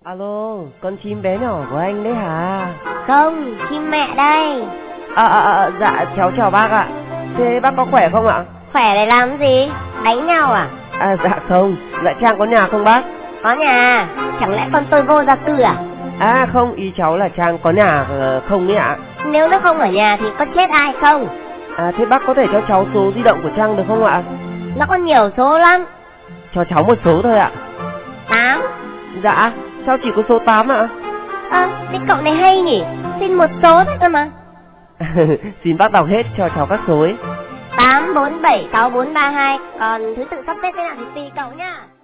Alo, con chim bé nhỏ của anh đấy hả? Không, chim mẹ đây. Dạ cháu chào bác ạ. Thế bác có khỏe không ạ? Khỏe để làm gì? Đánh nhau à? Dạ không, dạ Trang có nhà không bác? Có nhà, chẳng lẽ con tôi vô gia cư à? Không, ý cháu là Trang có nhà không ấy ạ. Nếu nó không ở nhà thì có chết ai không? Thế bác có thể cho cháu số di động của Trang được không ạ? Nó có nhiều số lắm. Cho cháu một số thôi ạ. 8. Dạ, sao chỉ có số 8 ạ? Thế cậu này hay nhỉ? Xin một số thôi cơ mà. Xin bác đọc hết cho cháu các số ấy. 8, 4, 7, 6, 4, 3, 2. Còn thứ tự sắp xếp thế nào thì tùy cậu nhá.